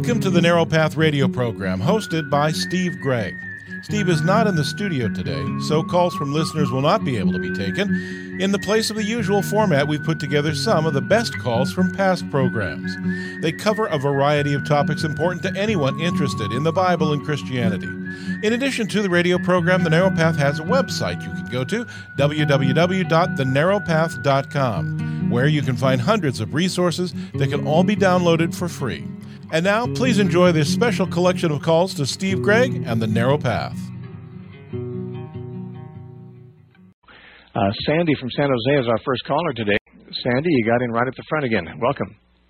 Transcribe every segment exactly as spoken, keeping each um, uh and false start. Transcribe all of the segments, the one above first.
Welcome to the Narrow Path radio program, hosted by Steve Gregg. Steve is not in the studio today, so calls from listeners will not be able to be taken. In the place of the usual format, we've put together some of the best calls from past programs. They cover a variety of topics important to anyone interested in the Bible and Christianity. In addition to the radio program, The Narrow Path has a website you can go to, w w w dot the narrow path dot com, where you can find hundreds of resources that can all be downloaded for free. And now, please enjoy this special collection of calls to Steve Gregg and The Narrow Path. Uh, Sandy from San Jose is our first caller today. Sandy, you got in right at the front again. Welcome.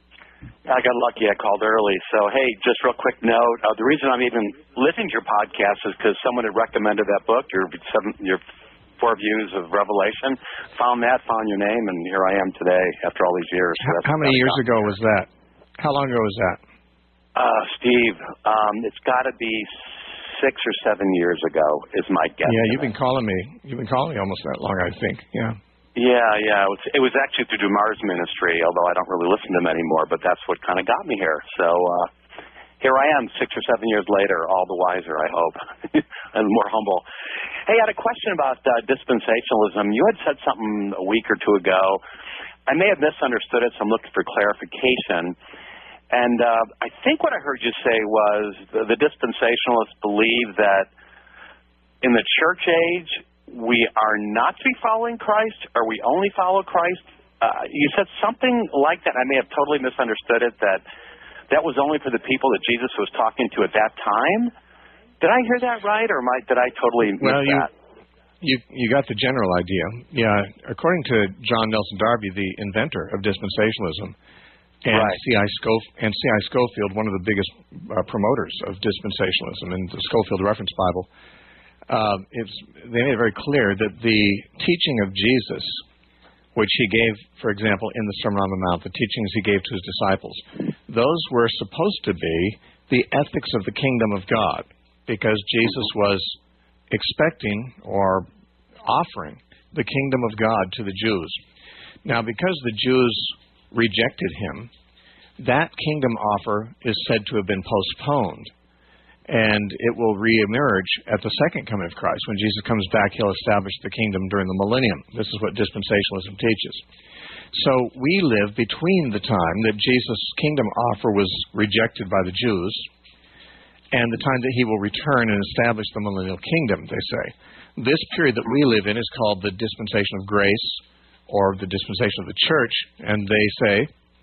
I got lucky. I called early. So, hey, just real quick note. Uh, the reason I'm even listening to your podcast is because someone had recommended that book, your seven, your Four Views of Revelation. Found that, found your name, and here I am today after all these years. So how, how many years ago was that? How long ago was that? Uh, Steve, um, it's got to be six or seven years ago is my guess. Yeah, you've been calling me. You've been calling me almost that long, I think. Yeah. Yeah, yeah. It was, it was actually through Dumar's ministry, although I don't really listen to him anymore, but that's what kind of got me here. So uh, here I am six or seven years later, all the wiser, I hope, and more humble. Hey, I had a question about uh, dispensationalism. You had said something a week or two ago. I may have misunderstood it, so I'm looking for clarification. And uh, I think what I heard you say was the, the dispensationalists believe that in the church age, we are not to be following Christ, or we only follow Christ. Uh, you said something like that. I may have totally misunderstood it, that that was only for the people that Jesus was talking to at that time. Did I hear that right, or am I, did I totally miss well, you, that? You, you got the general idea. Yeah, according to John Nelson Darby, the inventor of dispensationalism, And right. C I Scof- and C I Scofield, one of the biggest uh, promoters of dispensationalism in the Scofield Reference Bible, uh, it's, they made it very clear that the teaching of Jesus, which he gave, for example, in the Sermon on the Mount, the teachings he gave to his disciples, those were supposed to be the ethics of the kingdom of God, because Jesus was expecting or offering the kingdom of God to the Jews. Now, because the Jews rejected him, that kingdom offer is said to have been postponed, and it will reemerge at the second coming of Christ. When Jesus comes back, he'll establish the kingdom during the millennium. This is what dispensationalism teaches. So we live between the time that Jesus' kingdom offer was rejected by the Jews and the time that he will return and establish the millennial kingdom, they say. This period that we live in is called the dispensation of grace, or the dispensation of the church, and they say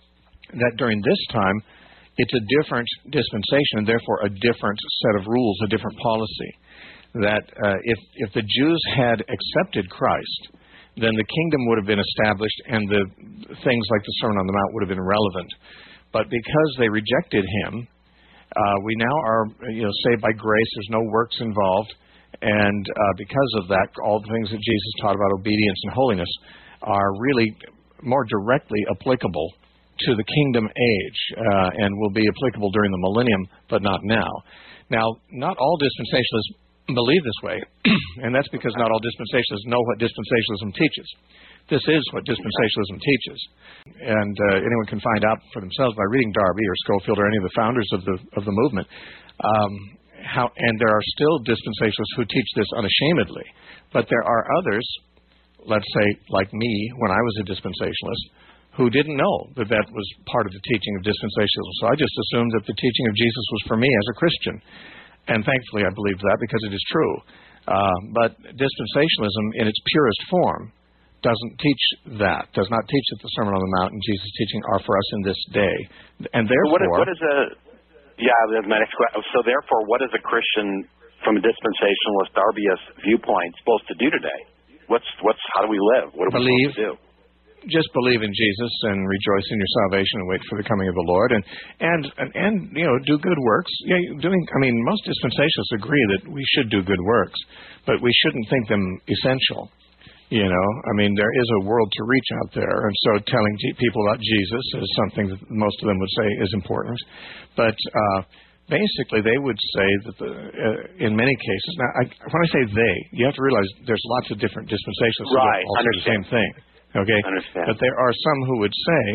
that during this time, it's a different dispensation, and therefore a different set of rules, a different policy. That uh, if, if the Jews had accepted Christ, then the kingdom would have been established, and the things like the Sermon on the Mount would have been relevant. But because they rejected him, uh, we now are, you know, saved by grace. There's no works involved, and uh, because of that, all the things that Jesus taught about obedience and holiness are really more directly applicable to the kingdom age uh, and will be applicable during the millennium, but not now. Now, not all dispensationalists believe this way, and that's because not all dispensationalists know what dispensationalism teaches. This is what dispensationalism teaches, and uh, anyone can find out for themselves by reading Darby or Scofield or any of the founders of the of the movement. Um, how, and there are still dispensationalists who teach this unashamedly, but there are others, let's say, like me, when I was a dispensationalist, who didn't know that that was part of the teaching of dispensationalism. So I just assumed that the teaching of Jesus was for me as a Christian. And thankfully I believed that because it is true. Uh, but dispensationalism in its purest form doesn't teach that, does not teach that the Sermon on the Mount and Jesus' teaching are for us in this day. And therefore... What is, what is a... Yeah, that's my next question. So therefore, what is a Christian from a dispensationalist Darbyist viewpoint supposed to do today? What's what's how do we live? What are we believe, supposed to do? Just believe in Jesus and rejoice in your salvation and wait for the coming of the Lord, and and and, and you know, do good works. Yeah, doing. I mean, most dispensationalists agree that we should do good works, but we shouldn't think them essential. You know, I mean, there is a world to reach out there, and so telling people about Jesus is something that most of them would say is important. But uh, basically, they would say that the, uh, in many cases, now I, when I say they, you have to realize there's lots of different dispensations right. who all say the same thing. Okay, understand. But there are some who would say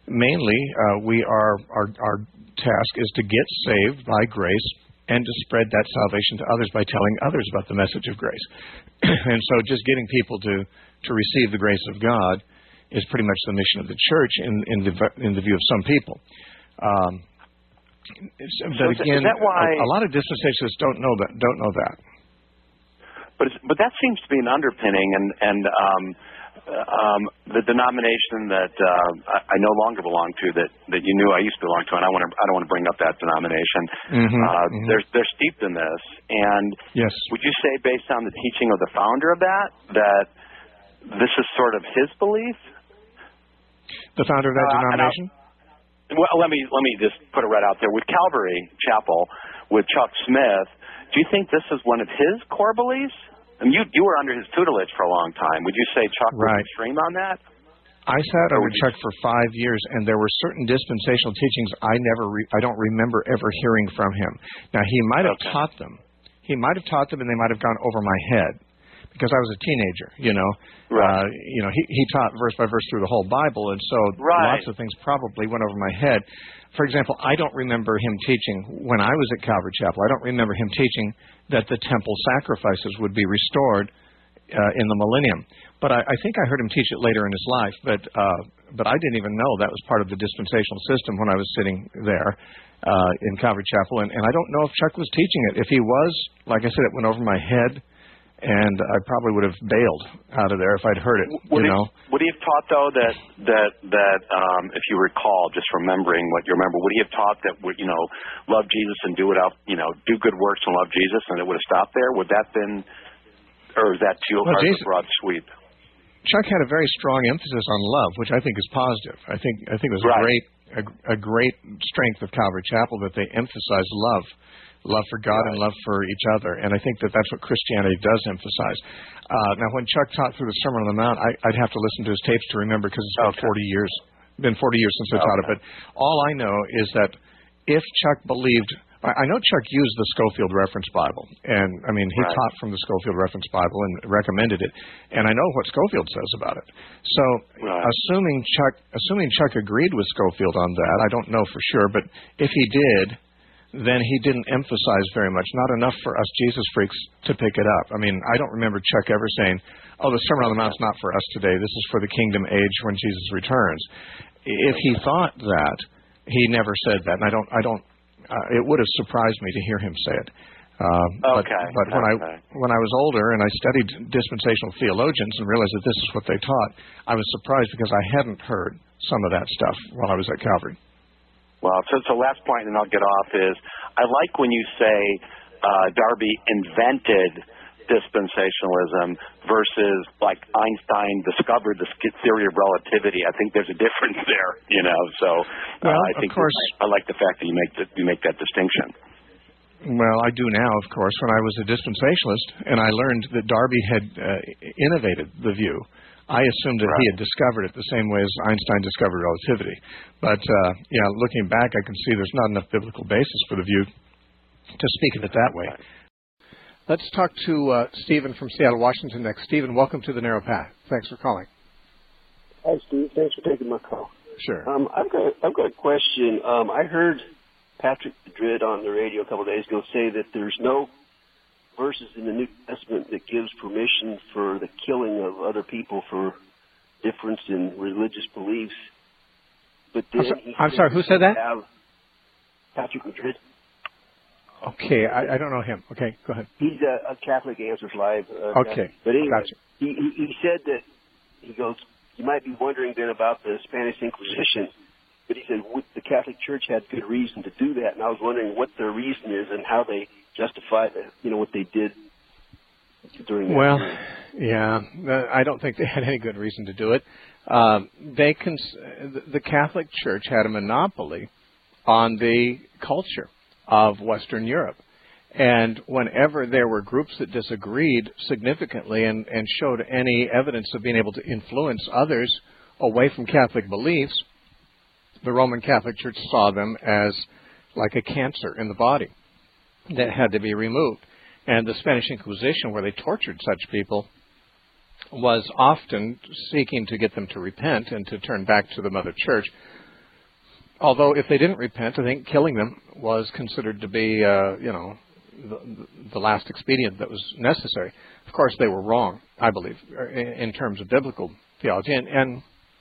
mainly, uh, we are our, our task is to get saved by grace and to spread that salvation to others by telling others about the message of grace. And so just getting people to, to receive the grace of God is pretty much the mission of the church in, in, the, in the view of some people. Um, but so again, is that why, a, a lot of dispensationalists don't know that. Don't know that. But it's, but that seems to be an underpinning, and and um, um, the denomination that uh, I, I no longer belong to, that, that you knew I used to belong to, and I want to I don't want to bring up that denomination. Mm-hmm, uh, mm-hmm. They're they're steeped in this, and yes. Would you say, based on the teaching of the founder of that, that this is sort of his belief? The founder of that uh, denomination? Well, let me let me just put it right out there. With Calvary Chapel, with Chuck Smith, do you think this is one of his core beliefs? I mean, you you were under his tutelage for a long time. Would you say Chuck right. was extreme on that? I sat under Chuck for five years, and there were certain dispensational teachings I never, re- I don't remember ever hearing from him. Now, he might have okay. taught them. He might have taught them, and they might have gone over my head. Because I was a teenager, you know, right. uh, you know, he, he taught verse by verse through the whole Bible, and so right. lots of things probably went over my head. For example, I don't remember him teaching when I was at Calvary Chapel. I don't remember him teaching that the temple sacrifices would be restored uh, in the millennium. But I, I think I heard him teach it later in his life. But uh, but I didn't even know that was part of the dispensational system when I was sitting there uh, in Calvary Chapel, and, and I don't know if Chuck was teaching it. If he was, like I said, it went over my head. And I probably would have bailed out of there if I'd heard it. Would you he, know. Would he have taught though that that that um, if you recall, just remembering what you remember, would he have taught that would you know love Jesus and do it out, you know, do good works and love Jesus, and it would have stopped there? Would that been, or is that too well, hard Jesus, of a broad sweep? Chuck had a very strong emphasis on love, which I think is positive. I think I think it was right. a great a, a great strength of Calvary Chapel that they emphasized love. Love for God right. and love for each other. And I think that that's what Christianity does emphasize. Uh, now, when Chuck taught through the Sermon on the Mount, I, I'd have to listen to his tapes to remember because it's been okay. forty years. Been forty years since I okay. taught it. But all I know is that if Chuck believed, I, I know Chuck used the Scofield Reference Bible. And, I mean, he right. taught from the Scofield Reference Bible and recommended it. And I know what Scofield says about it. So, right. assuming Chuck, assuming Chuck agreed with Scofield on that, I don't know for sure. But if he did, then he didn't emphasize very much, not enough for us Jesus freaks to pick it up. I mean, I don't remember Chuck ever saying, oh, the Sermon on the Mount's not for us today. This is for the kingdom age when Jesus returns. If he thought that, he never said that. And I don't, I don't, uh, it would have surprised me to hear him say it. Uh, okay. But, but when okay. I when I was older and I studied dispensational theologians and realized that this is what they taught, I was surprised because I hadn't heard some of that stuff while I was at Calvary. Well, so, so last point, and I'll get off, is I like when you say uh, Darby invented dispensationalism versus like Einstein discovered the theory of relativity. I think there's a difference there, you know. So uh, well, I think of course, I like the fact that you make the, you make that distinction. Well, I do now, of course. When I was a dispensationalist, and I learned that Darby had uh, innovated the view, I assumed that right. he had discovered it the same way as Einstein discovered relativity. But, uh, yeah, looking back, I can see there's not enough biblical basis for the view to speak of it that way. Let's talk to uh, Stephen from Seattle, Washington next. Stephen, welcome to The Narrow Path. Thanks for calling. Hi, Steve. Thanks for taking my call. Sure. Um, I've got I've got a question. Um, I heard Patrick Madrid on the radio a couple of days ago say that there's no verses in the New Testament that gives permission for the killing of other people for difference in religious beliefs. But then I'm, so, he I'm sorry, who said that? Have Patrick Madrid. Okay, I, I don't know him. Okay, go ahead. He's a, a Catholic Answers Live. Uh, okay, guy. But anyway, gotcha. he, he, he said that, he goes, you might be wondering then about the Spanish Inquisition. But he said the Catholic Church had good reason to do that, and I was wondering what their reason is and how they justify, the, you know, what they did during that Well, period. yeah, I don't think they had any good reason to do it. Um, they cons- the Catholic Church had a monopoly on the culture of Western Europe. And whenever there were groups that disagreed significantly and, and showed any evidence of being able to influence others away from Catholic beliefs, the Roman Catholic Church saw them as like a cancer in the body that had to be removed. And the Spanish Inquisition, where they tortured such people, was often seeking to get them to repent and to turn back to the Mother Church. although if they didn't repent, I think killing them was considered to be, uh, you know, the, the last expedient that was necessary. Of course, they were wrong, I believe, in, in terms of biblical theology. And, and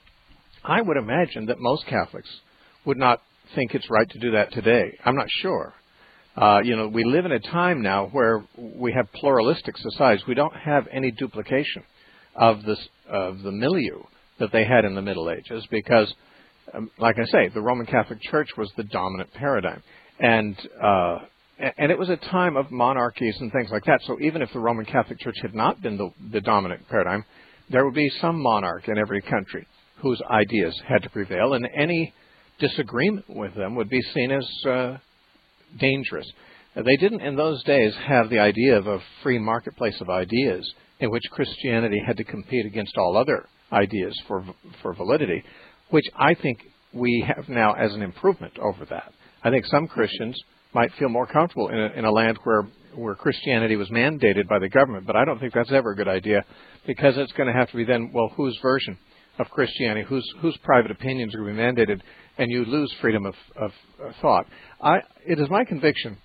I would imagine that most Catholics would not think it's right to do that today. I'm not sure. Uh, you know, we live in a time now where we have pluralistic societies. We don't have any duplication of this of the milieu that they had in the Middle Ages because, um, like I say, the Roman Catholic Church was the dominant paradigm. And uh, and it was a time of monarchies and things like that. So even if the Roman Catholic Church had not been the, the dominant paradigm, there would be some monarch in every country whose ideas had to prevail, and any disagreement with them would be seen as uh, dangerous. They didn't in those days have the idea of a free marketplace of ideas in which Christianity had to compete against all other ideas for for validity, which I think we have now as an improvement over that. I think some Christians might feel more comfortable in a, in a land where, where Christianity was mandated by the government, but I don't think that's ever a good idea because it's going to have to be then, well, whose version of Christianity, whose whose private opinions are going to be mandated, and you lose freedom of, of, of thought. I, it is my conviction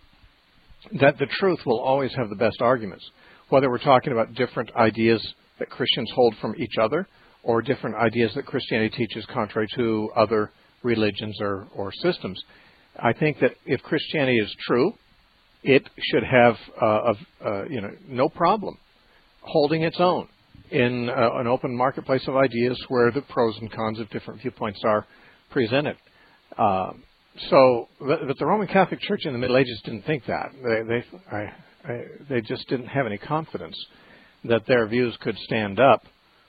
that the truth will always have the best arguments, whether we're talking about different ideas that Christians hold from each other or different ideas that Christianity teaches contrary to other religions or, or systems. I think that if Christianity is true, it should have uh, uh, you know, no problem holding its own in uh, an open marketplace of ideas where the pros and cons of different viewpoints are presented. Uh, so, but the Roman Catholic Church in the Middle Ages didn't think that. They, they, I, I, they just didn't have any confidence that their views could stand up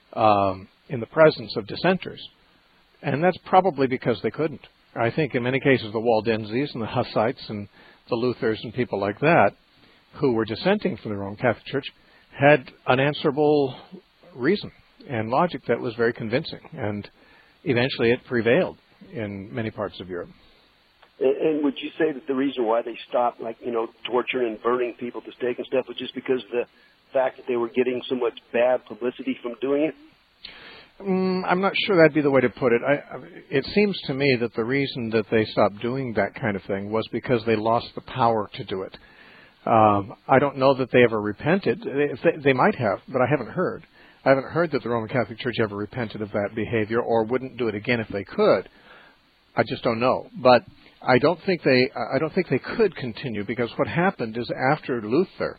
um, in the presence of dissenters. And that's probably because they couldn't. I think in many cases the Waldenses and the Hussites and the Luthers and people like that who were dissenting from the Roman Catholic Church had unanswerable reason and logic that was very convincing. And eventually it prevailed in many parts of Europe. And, and would you say that the reason why they stopped, like, you know, torturing and burning people to stake and stuff was just because of the fact that they were getting so much bad publicity from doing it? Mm, I'm not sure that'd be the way to put it. I, it seems to me that the reason that they stopped doing that kind of thing was because they lost the power to do it. Um, I don't know that they ever repented. They, they might have, but I haven't heard. I haven't heard that the Roman Catholic Church ever repented of that behavior or wouldn't do it again if they could. I just don't know. But I don't think they. I don't think they could continue because what happened is after Luther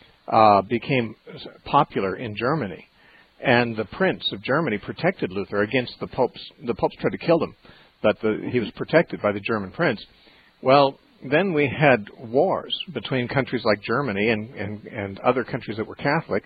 uh, became popular in Germany, and the Prince of Germany protected Luther against the popes. The popes tried to kill him, but the, he was protected by the German prince. Well, then we had wars between countries like Germany and, and, and other countries that were Catholic.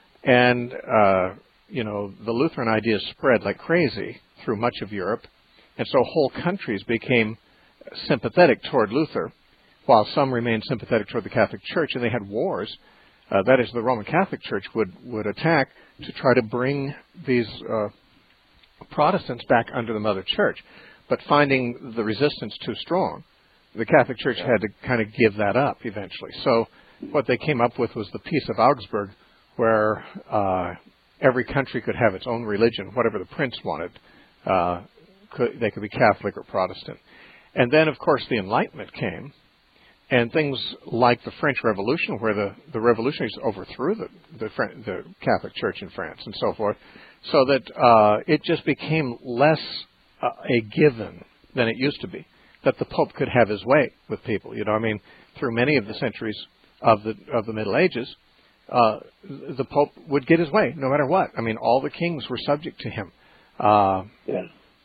And, uh, you know, the Lutheran ideas spread like crazy through much of Europe. And so whole countries became sympathetic toward Luther, while some remained sympathetic toward the Catholic Church, and they had wars. Uh, that is, the Roman Catholic Church would, would attack to try to bring these uh, Protestants back under the Mother Church. But finding the resistance too strong, the Catholic Church had to kind of give that up eventually. So what they came up with was the Peace of Augsburg, where uh, every country could have its own religion, whatever the prince wanted. Uh, could, they could be Catholic or Protestant. And then, of course, the Enlightenment came, and things like the French Revolution, where the, the revolutionaries overthrew the, the, the Catholic Church in France and so forth, so that uh, it just became less uh, a given than it used to be, that the Pope could have his way with people. You know, I mean, through many of the centuries of the of the Middle Ages, uh, the Pope would get his way no matter what. I mean, all the kings were subject to him uh, yeah.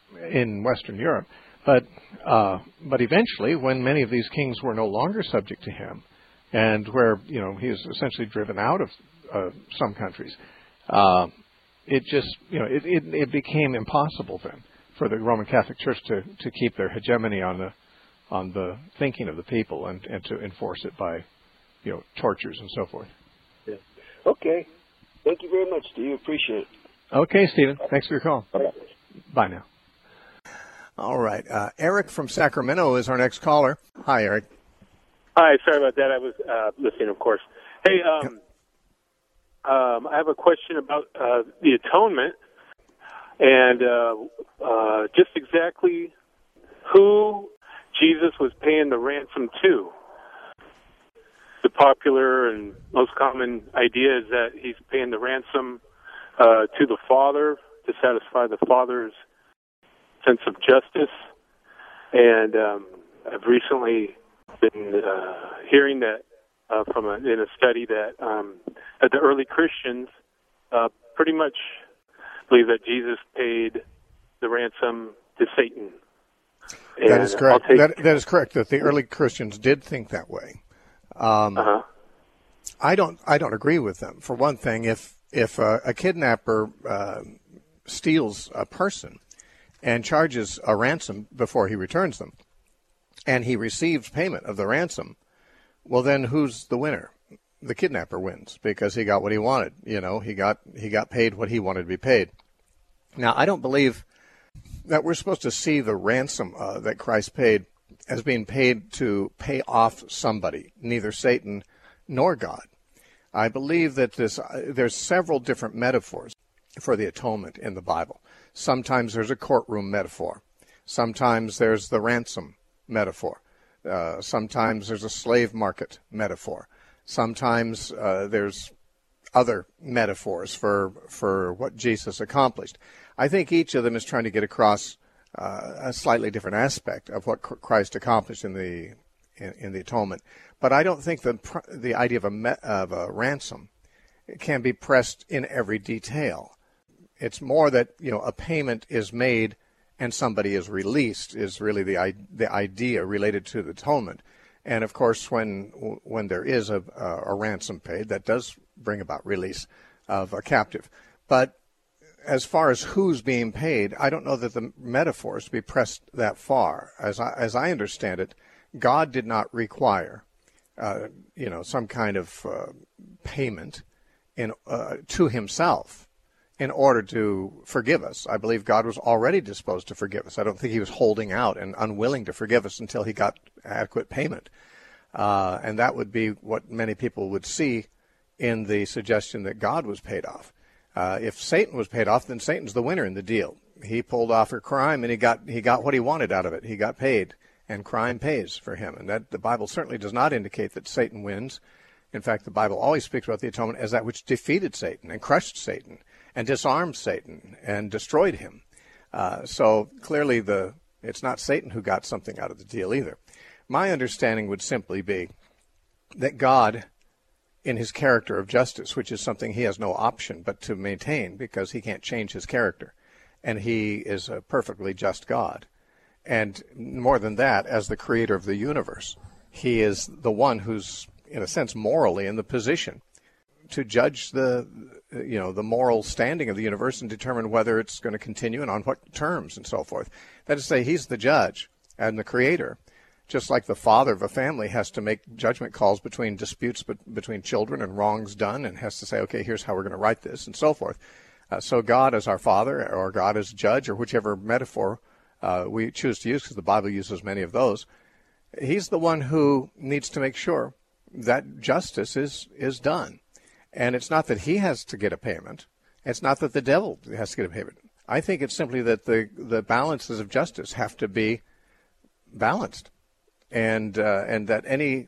in Western Europe. But uh, but eventually, when many of these kings were no longer subject to him, and where, you know, he was essentially driven out of uh, some countries, uh, it just, you know, it, it, it became impossible then for the Roman Catholic Church to, to keep their hegemony on the on the thinking of the people and, and to enforce it by, you know, tortures and so forth. Yeah. Okay. Thank you very much, Steve. Appreciate it. Okay, Stephen. Thanks for your call. Bye. Bye now. All right. Uh, Eric from Sacramento is our next caller. Hi, Eric. Hi. Sorry about that. I was uh, listening, of course. Hey, um, um, I have a question about uh, the atonement and uh, uh, just exactly who Jesus was paying the ransom to. The popular and most common idea is that he's paying the ransom uh, to the Father to satisfy the Father's sense of justice. And um, I've recently been uh, hearing that uh, from a, in a study that, um, that the early Christians uh, pretty much believe that Jesus paid the ransom to Satan. And that is correct. Take... That, that is correct. That the early Christians did think that way. Um, uh-huh. I don't. I don't agree with them. For one thing, if if uh, a kidnapper uh, steals a person and charges a ransom before he returns them, and he receives payment of the ransom, well, then who's the winner? The kidnapper wins because he got what he wanted. You know, he got he got paid what he wanted to be paid. Now, I don't believe that we're supposed to see the ransom uh, that Christ paid as being paid to pay off somebody, neither Satan nor God. I believe that this, uh, there's several different metaphors for the atonement in the Bible. Sometimes there's a courtroom metaphor. Sometimes there's the ransom metaphor. Uh, sometimes there's a slave market metaphor. Sometimes uh, there's other metaphors for for what Jesus accomplished. I think each of them is trying to get across uh, a slightly different aspect of what Christ accomplished in the in, in the atonement. But I don't think the the idea of a me, of a ransom can be pressed in every detail. It's more that, you know, a payment is made and somebody is released is really the the idea related to the atonement. And of course, when when there is a, a, a ransom paid, that does bring about release of a captive. But as far as who's being paid, I don't know that the metaphor is to be pressed that far. As I, as I understand it, God did not require, uh, you know, some kind of uh, payment in uh, to Himself in order to forgive us. I believe God was already disposed to forgive us. I don't think He was holding out and unwilling to forgive us until He got adequate payment. Uh, and that would be what many people would see in the suggestion that God was paid off. Uh, if Satan was paid off, then Satan's the winner in the deal. He pulled off a crime and he got he got what he wanted out of it. He got paid, and crime pays for him. And that the Bible certainly does not indicate that Satan wins. In fact, the Bible always speaks about the atonement as that which defeated Satan and crushed Satan and disarmed Satan and destroyed him. Uh, so clearly the it's not Satan who got something out of the deal either. My understanding would simply be that God, in His character of justice, which is something He has no option but to maintain because He can't change His character, and He is a perfectly just God. And more than that, as the creator of the universe, He is the one who's, in a sense, morally in the position to judge the, you know, the moral standing of the universe and determine whether it's going to continue and on what terms and so forth. That is to say, He's the judge and the creator. Just like the father of a family has to make judgment calls between disputes be- between children and wrongs done and has to say, okay, here's how we're going to write this and so forth. Uh, so God as our father or God as judge or whichever metaphor uh, we choose to use, because the Bible uses many of those, He's the one who needs to make sure that justice is, is done. And it's not that He has to get a payment. It's not that the devil has to get a payment. I think it's simply that the, the balances of justice have to be balanced. And uh, and that any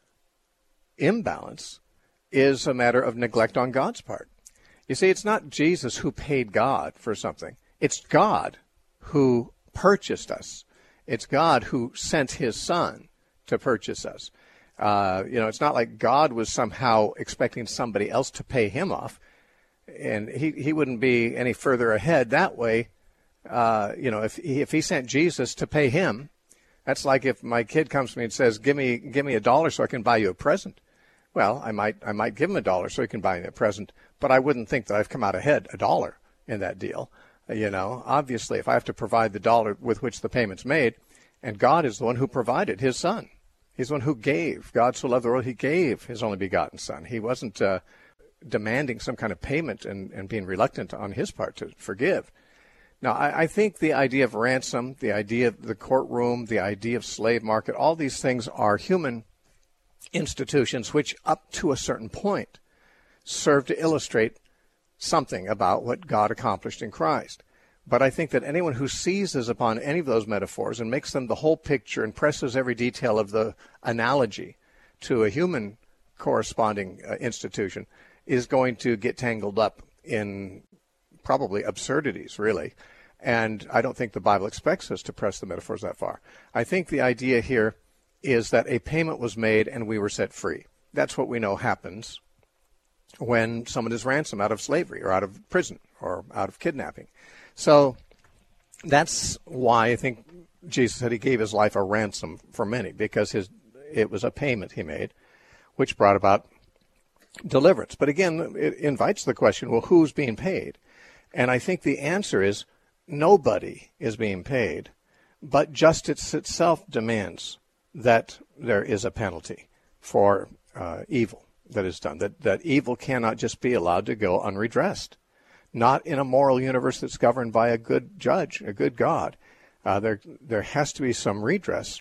imbalance is a matter of neglect on God's part. You see, it's not Jesus who paid God for something. It's God who purchased us. It's God who sent His Son to purchase us. Uh, you know, it's not like God was somehow expecting somebody else to pay Him off, and He he wouldn't be any further ahead that way. Uh, you know, if he, if He sent Jesus to pay Him. That's like if my kid comes to me and says, give me give me a dollar so I can buy you a present. Well, I might I might give him a dollar so he can buy me a present, but I wouldn't think that I've come out ahead a dollar in that deal. You know, obviously, if I have to provide the dollar with which the payment's made, and God is the one who provided His Son. He's the one who gave. God so loved the world, He gave His only begotten Son. He wasn't uh, demanding some kind of payment and, and being reluctant on His part to forgive. Now, I, I think the idea of ransom, the idea of the courtroom, the idea of slave market, all these things are human institutions which, up to a certain point, serve to illustrate something about what God accomplished in Christ. But I think that anyone who seizes upon any of those metaphors and makes them the whole picture and presses every detail of the analogy to a human corresponding uh, institution is going to get tangled up in probably absurdities, really. And I don't think the Bible expects us to press the metaphors that far. I think the idea here is that a payment was made and we were set free. That's what we know happens when someone is ransomed out of slavery or out of prison or out of kidnapping. So that's why I think Jesus said he gave his life a ransom for many, because his it was a payment he made, which brought about deliverance. But again, it invites the question, well, who's being paid? And I think the answer is nobody is being paid, but justice itself demands that there is a penalty for uh, evil that is done, that, that evil cannot just be allowed to go unredressed. Not in a moral universe that's governed by a good judge, a good God. Uh, there, there has to be some redress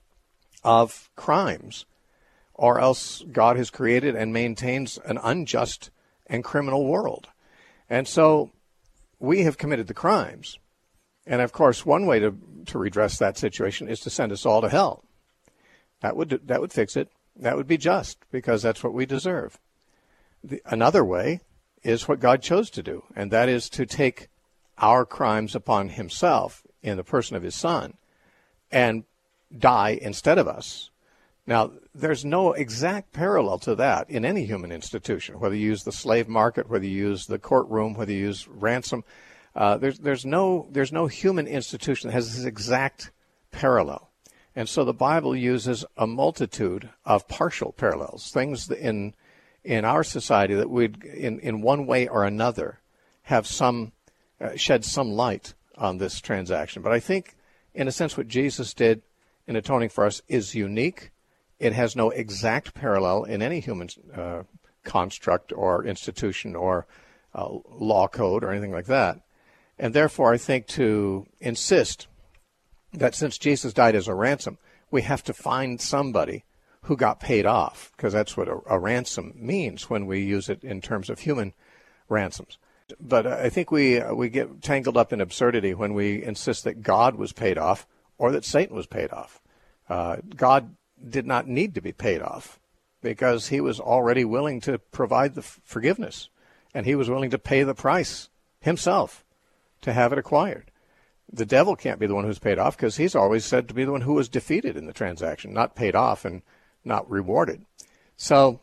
of crimes, or else God has created and maintains an unjust and criminal world. And so we have committed the crimes. And of course, one way to, to redress that situation is to send us all to hell. That would, that would fix it. That would be just, because that's what we deserve. The, another way is what God chose to do, and that is to take our crimes upon himself in the person of his Son and die instead of us. Now, there's no exact parallel to that in any human institution, whether you use the slave market, whether you use the courtroom, whether you use ransom. Uh, there's, there's, no, there's no human institution that has this exact parallel. And so the Bible uses a multitude of partial parallels, things in in our society that would, in, in one way or another, have some, uh, shed some light on this transaction. But I think, in a sense, what Jesus did in atoning for us is unique. It has no exact parallel in any human uh, construct or institution or uh, law code or anything like that. And therefore, I think to insist that since Jesus died as a ransom, we have to find somebody who got paid off, because that's what a, a ransom means when we use it in terms of human ransoms. But I think we uh, we get tangled up in absurdity when we insist that God was paid off or that Satan was paid off. Uh, God did not need to be paid off because he was already willing to provide the f- forgiveness, and he was willing to pay the price himself to have it acquired. The devil can't be the one who's paid off because he's always said to be the one who was defeated in the transaction, not paid off and not rewarded. So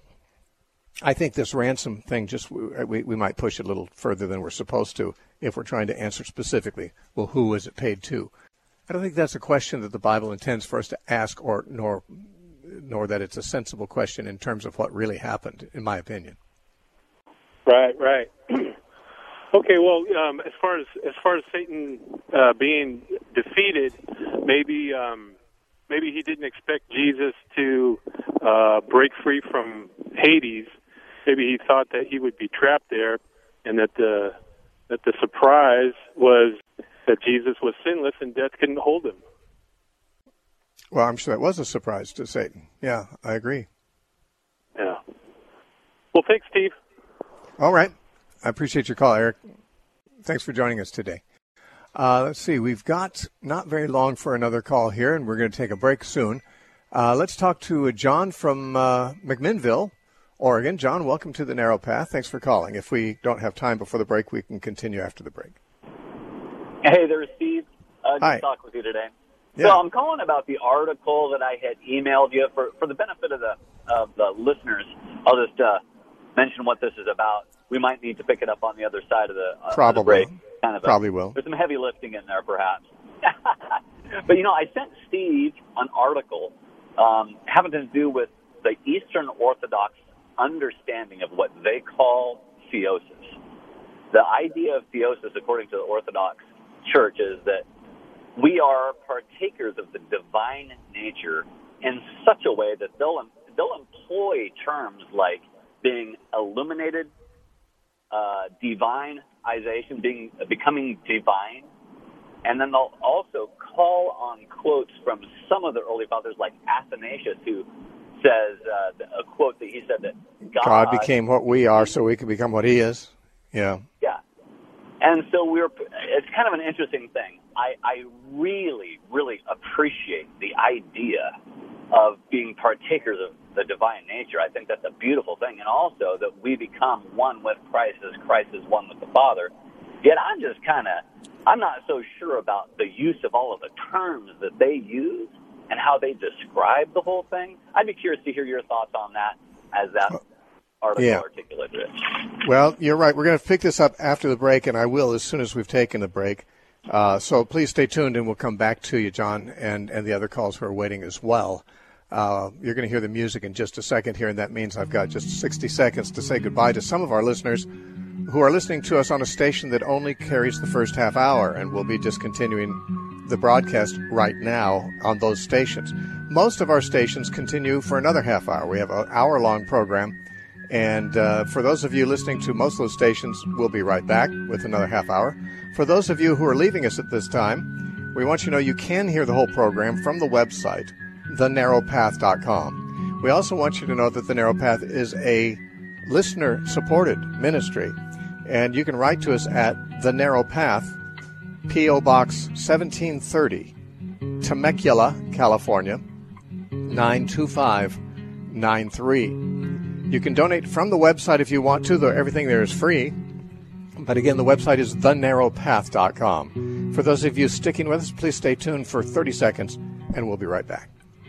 I think this ransom thing, just we, we might push it a little further than we're supposed to if we're trying to answer specifically, well, who is it paid to? I don't think that's a question that the Bible intends for us to ask, or nor nor that it's a sensible question in terms of what really happened, in my opinion. Right, right. Okay, well, um, as far as as far as Satan uh, being defeated, maybe um, maybe he didn't expect Jesus to uh, break free from Hades. Maybe he thought that he would be trapped there, and that the that the surprise was that Jesus was sinless and death couldn't hold him. Well, I'm sure that was a surprise to Satan. Yeah, I agree. Yeah. Well, thanks, Steve. All right. I appreciate your call, Eric. Thanks for joining us today. Uh, let's see. We've got not very long for another call here, and we're going to take a break soon. Uh, let's talk to John from uh, McMinnville, Oregon. John, welcome to the Narrow Path. Thanks for calling. If we don't have time before the break, we can continue after the break. Hey there, Steve. Uh, good Hi. to talk with you today. Yeah. So I'm calling about the article that I had emailed you for, for the benefit of the of the listeners. I'll just uh, mention what this is about. We might need to pick it up on the other side of the, uh, Probably. of the break. Kind of a, Probably will. There's some heavy lifting in there, perhaps. But, you know, I sent Steve an article um, having to do with the Eastern Orthodox understanding of what they call theosis. The idea of theosis, according to the Orthodox Church, is that we are partakers of the divine nature in such a way that they'll they'll employ terms like being illuminated, uh, divineization, being becoming divine, and then they'll also call on quotes from some of the early fathers, like Athanasius, who says uh, a quote that he said that God, God became what we are so we can become what he is. Yeah. Yeah. And so we're, it's kind of an interesting thing. I, I really, really appreciate the idea of being partakers of the divine nature. I think that's a beautiful thing. And also that we become one with Christ as Christ is one with the Father. Yet I'm just kind of, I'm not so sure about the use of all of the terms that they use and how they describe the whole thing. I'd be curious to hear your thoughts on that as that article yeah. articulated it. Well, you're right. We're going to pick this up after the break, and I will as soon as we've taken the break. Uh, so please stay tuned, and we'll come back to you, John, and, and the other calls who are waiting as well. Uh, you're going to hear the music in just a second here, and that means I've got just sixty seconds to say goodbye to some of our listeners who are listening to us on a station that only carries the first half hour, and we'll be discontinuing the broadcast right now on those stations. Most of our stations continue for another half hour. We have an hour-long program, and uh, for those of you listening to most of those stations, we'll be right back with another half hour. For those of you who are leaving us at this time, we want you to know you can hear the whole program from the website, the narrow path dot com. We also want you to know that The Narrow Path is a listener-supported ministry, and you can write to us at The Narrow Path, P O. Box seventeen thirty, Temecula, California, nine two five nine three. You can donate from the website if you want to, though everything there is free. But again, the website is the narrow path dot com. For those of you sticking with us, please stay tuned for thirty seconds, and we'll be right back.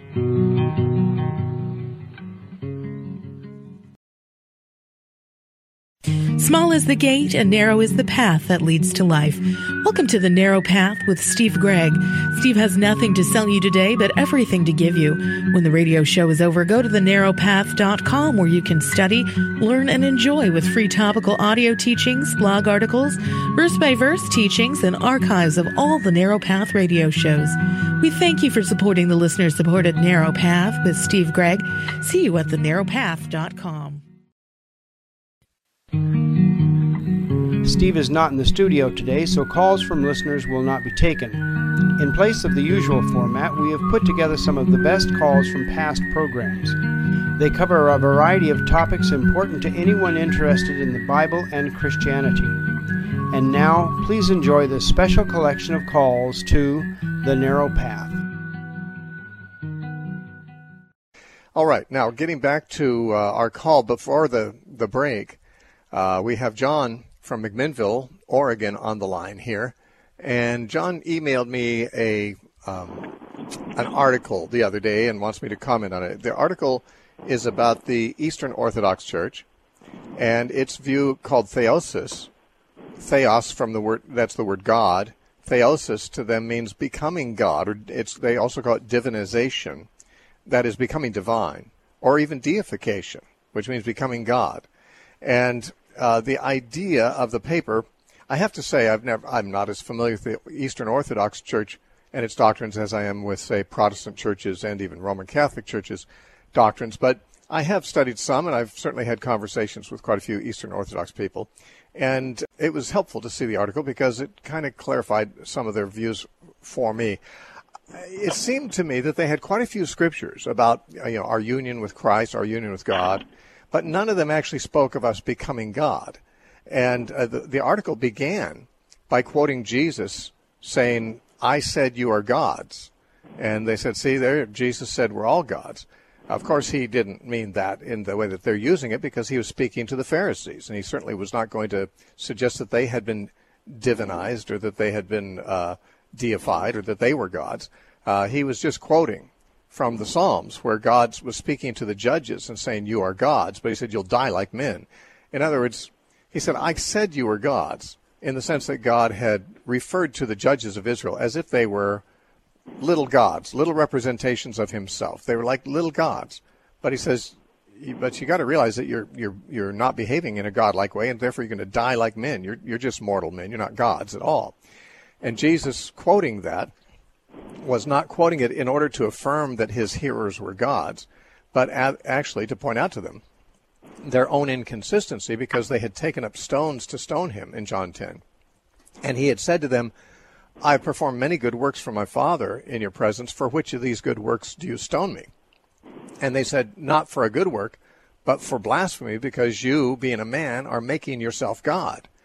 Small is the gate and narrow is the path that leads to life. Welcome to The Narrow Path with Steve Gregg. Steve has nothing to sell you today, but everything to give you. When the radio show is over, go to the narrow path dot com where you can study, learn, and enjoy with free topical audio teachings, blog articles, verse-by-verse teachings, and archives of all the Narrow Path radio shows. We thank you for supporting the listener-supported Narrow Path with Steve Gregg. See you at the narrow path dot com. Steve is not in the studio today, so calls from listeners will not be taken. In place of the usual format, we have put together some of the best calls from past programs. They cover a variety of topics important to anyone interested in the Bible and Christianity. And now, please enjoy this special collection of calls to The Narrow Path. All right, now getting back to uh, our call before the, the break, uh, we have John from McMinnville, Oregon, on the line here. And John emailed me a um, an article the other day and wants me to comment on it. The article is about the Eastern Orthodox Church and its view called theosis. Theos from the word, that's the word God. Theosis to them means becoming God, or it's they also call it divinization. That is becoming divine, or even deification, which means becoming God. And Uh, the idea of the paper, I have to say, I've never, I'm not as familiar with the Eastern Orthodox Church and its doctrines as I am with, say, Protestant churches and even Roman Catholic churches' doctrines. But I have studied some, and I've certainly had conversations with quite a few Eastern Orthodox people. And it was helpful to see the article because it kind of clarified some of their views for me. It seemed to me that they had quite a few scriptures about, you know, our union with Christ, our union with God, but none of them actually spoke of us becoming God. And uh, the, the article began by quoting Jesus saying, I said you are gods. And they said, see there, Jesus said we're all gods. Of course, he didn't mean that in the way that they're using it because he was speaking to the Pharisees. And he certainly was not going to suggest that they had been divinized or that they had been uh, deified or that they were gods. Uh, he was just quoting from the Psalms, where God was speaking to the judges and saying, you are gods, but he said, you'll die like men. In other words, he said, I said you were gods, in the sense that God had referred to the judges of Israel as if they were little gods, little representations of himself. They were like little gods. But he says, but you got to realize that you're you're you're not behaving in a godlike way, and therefore you're going to die like men. You're you're just mortal men. You're not gods at all. And Jesus, quoting that, was not quoting it in order to affirm that his hearers were gods, but actually to point out to them their own inconsistency because they had taken up stones to stone him in John ten. And he had said to them, I perform many good works for my Father in your presence. For which of these good works do you stone me? And they said, not for a good work, but for blasphemy, because you, being a man, are making yourself God.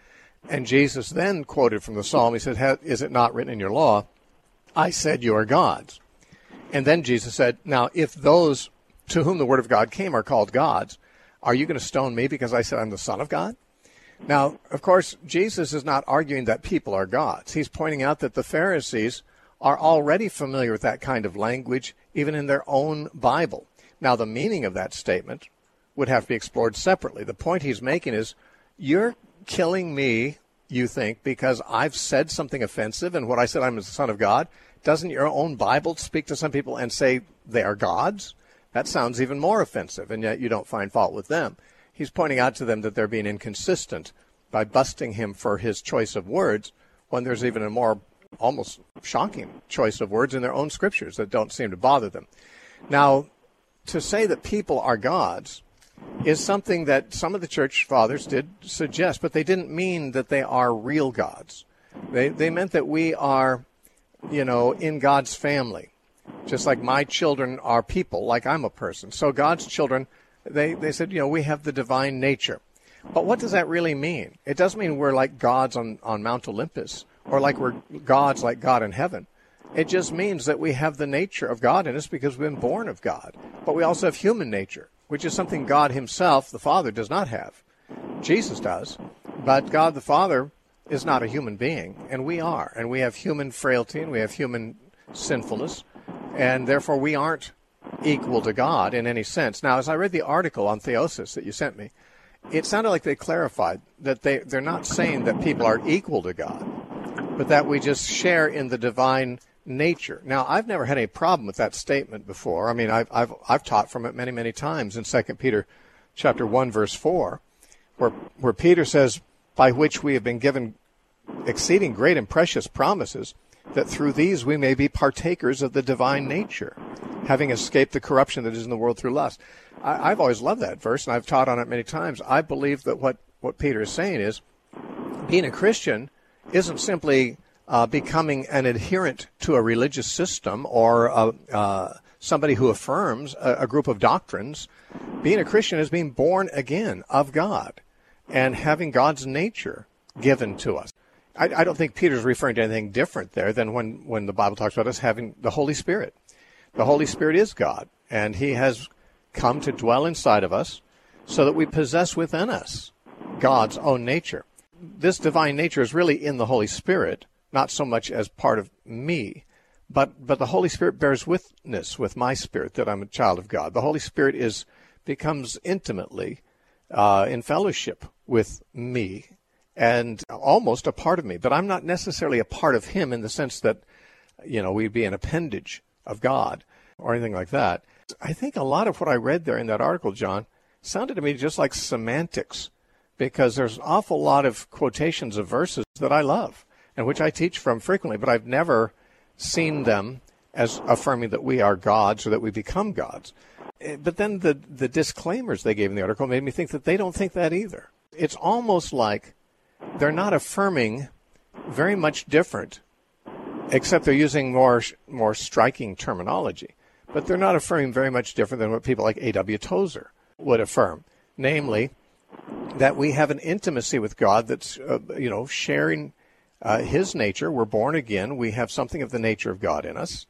And Jesus then quoted from the Psalm. He said, is it not written in your law, I said you are gods? And then Jesus said, now, if those to whom the word of God came are called gods, are you going to stone me because I said I'm the Son of God? Now, of course, Jesus is not arguing that people are gods. He's pointing out that the Pharisees are already familiar with that kind of language, even in their own Bible. Now, the meaning of that statement would have to be explored separately. The point he's making is, you're killing me, you think, because I've said something offensive, and what I said I'm the Son of God. Doesn't your own Bible speak to some people and say they are gods? That sounds even more offensive, and yet you don't find fault with them. He's pointing out to them that they're being inconsistent by busting him for his choice of words when there's even a more almost shocking choice of words in their own scriptures that don't seem to bother them. Now, to say that people are gods is something that some of the church fathers did suggest, but they didn't mean that they are real gods. They they meant that we are, you know, in God's family. Just like my children are people, like I'm a person. So God's children, they, they said, you know, we have the divine nature. But what does that really mean? It doesn't mean we're like gods on, on Mount Olympus or like we're gods like God in heaven. It just means that we have the nature of God in us because we've been born of God. But we also have human nature, which is something God himself, the Father, does not have. Jesus does. But God the Father is not a human being, and we are. And we have human frailty, and we have human sinfulness, and therefore we aren't equal to God in any sense. Now, as I read the article on theosis that you sent me, it sounded like they clarified that they, they're not saying that people are equal to God, but that we just share in the divine nature. Now, I've never had any problem with that statement before. I mean, I've I've, I've taught from it many, many times in Second Peter chapter one, verse four, where where Peter says, by which we have been given exceeding great and precious promises, that through these we may be partakers of the divine nature, having escaped the corruption that is in the world through lust. I, I've always loved that verse, and I've taught on it many times. I believe that what, what Peter is saying is, being a Christian isn't simply uh, becoming an adherent to a religious system or a, uh, somebody who affirms a, a group of doctrines. Being a Christian is being born again of God and having God's nature given to us. I, I don't think Peter's referring to anything different there than when, when the Bible talks about us having the Holy Spirit. The Holy Spirit is God, and he has come to dwell inside of us so that we possess within us God's own nature. This divine nature is really in the Holy Spirit, not so much as part of me, but, but the Holy Spirit bears witness with my spirit that I'm a child of God. The Holy Spirit is becomes intimately uh, in fellowship with me and almost a part of me, but I'm not necessarily a part of him in the sense that, you know, we'd be an appendage of God or anything like that. I think a lot of what I read there in that article, John, sounded to me just like semantics, because there's an awful lot of quotations of verses that I love and which I teach from frequently, but I've never seen them as affirming that we are gods or that we become gods. But then the, the disclaimers they gave in the article made me think that they don't think that either. It's almost like they're not affirming very much different, except they're using more more striking terminology. But they're not affirming very much different than what people like A W Tozer would affirm, namely that we have an intimacy with God that's, uh, you know, sharing uh, his nature. We're born again. We have something of the nature of God in us.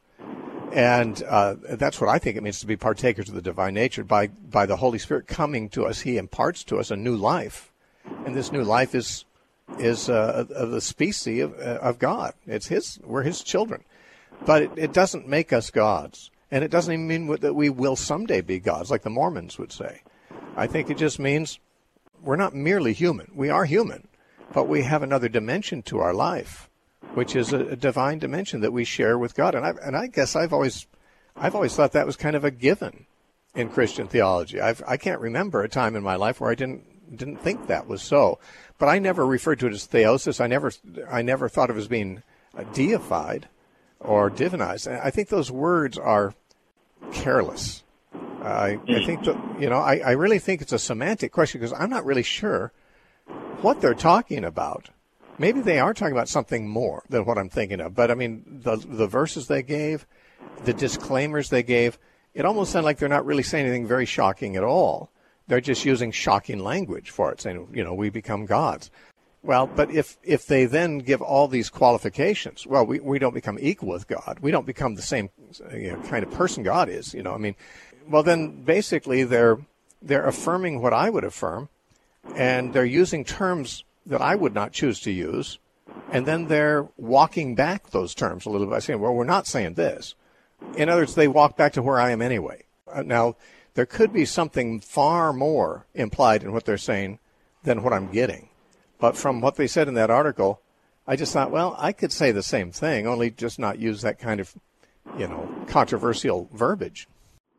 And uh, that's what I think it means to be partakers of the divine nature. By, by the Holy Spirit coming to us, he imparts to us a new life. And this new life is is uh, of the species of, uh, of God. It's his. We're his children. But it, it doesn't make us gods. And it doesn't even mean that we will someday be gods, like the Mormons would say. I think it just means we're not merely human. We are human, but we have another dimension to our life, which is a, a divine dimension that we share with God. And I and I guess I've always, I've always thought that was kind of a given in Christian theology. I've, I can't remember a time in my life where I didn't didn't think that was so. But I never referred to it as theosis. I never, I never thought of it as being deified or divinized. I think those words are careless. Uh, I, I think, that, you know, I, I really think it's a semantic question because I'm not really sure what they're talking about. Maybe they are talking about something more than what I'm thinking of. But, I mean, the the verses they gave, the disclaimers they gave, it almost sounded like they're not really saying anything very shocking at all. They're just using shocking language for it, saying, you know, we become gods. Well, but if, if they then give all these qualifications, well, we, we don't become equal with God. We don't become the same you know, kind of person God is, you know, I mean, well, then basically they're, they're affirming what I would affirm, and they're using terms that I would not choose to use, and then they're walking back those terms a little bit by saying, well, we're not saying this. In other words, they walk back to where I am anyway. Uh, now, there could be something far more implied in what they're saying than what I'm getting. But from what they said in that article, I just thought, well, I could say the same thing, only just not use that kind of, you know, controversial verbiage.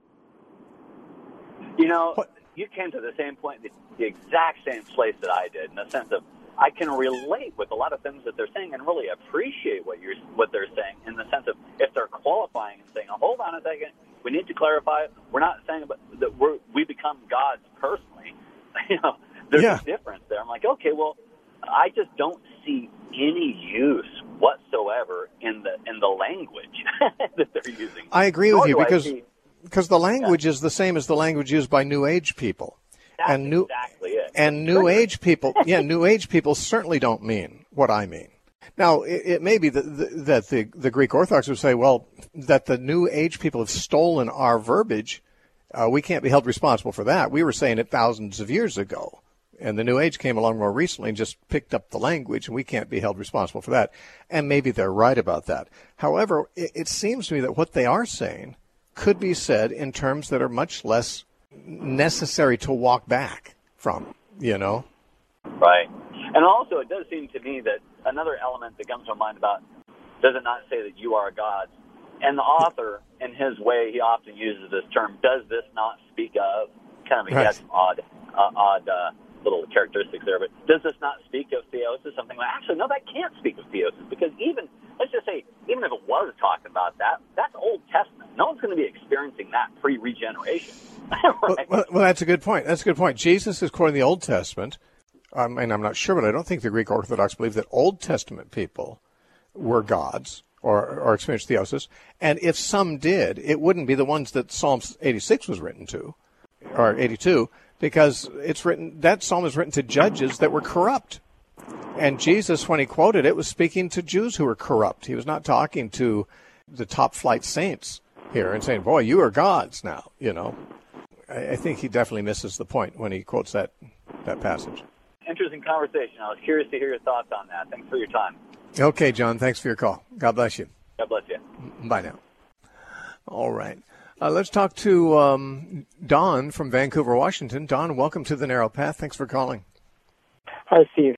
You know, what? You came to the same point, the, the exact same place that I did, in the sense of I can relate with a lot of things that they're saying and really appreciate what you're what they're saying, in the sense of if they're qualifying and saying, oh, hold on a second, we need to clarify, we're not saying about, that we're, we become gods personally. You know, there's yeah. a difference there. I'm like, okay, well, I just don't see any use whatsoever in the in the language that they're using. I agree Nor with you do I because see, because the language yeah. is the same as the language used by New Age people. That's and new exactly it. and New Age people, yeah, New Age people certainly don't mean what I mean. Now, it, it may be that the, that the the Greek Orthodox would say, well, that the New Age people have stolen our verbiage. Uh, we can't be held responsible for that. We were saying it thousands of years ago. And the New Age came along more recently and just picked up the language, and we can't be held responsible for that. And maybe they're right about that. However, it, it seems to me that what they are saying could be said in terms that are much less necessary to walk back from, you know? Right. And also, it does seem to me that another element that comes to mind about, does it not say that you are God? And the author, in his way, he often uses this term, does this not speak of? Kind of, he right. has some odd, uh, odd, uh, little characteristics there, but does this not speak of theosis? Something like, actually, no, that can't speak of theosis, because even, let's just say, even if it was talking about that, that's Old Testament. No one's going to be experiencing that pre-regeneration. Right? well, well, that's a good point. That's a good point. Jesus is quoting the Old Testament. I mean, I'm not sure, but I don't think the Greek Orthodox believe that Old Testament people were gods or, or experienced theosis. And if some did, it wouldn't be the ones that Psalm eighty-six was written to, or eighty-two, because it's written, that psalm is written to judges that were corrupt. And Jesus, when he quoted it, was speaking to Jews who were corrupt. He was not talking to the top flight saints here and saying, boy, you are gods now, you know. I, I think he definitely misses the point when he quotes that, that passage. Interesting conversation. I was curious to hear your thoughts on that. Thanks for your time. Okay, John, thanks for your call. God bless you. God bless you. Bye now. All right. Uh, let's talk to um, Don from Vancouver, Washington. Don, welcome to The Narrow Path. Thanks for calling. Hi, Steve.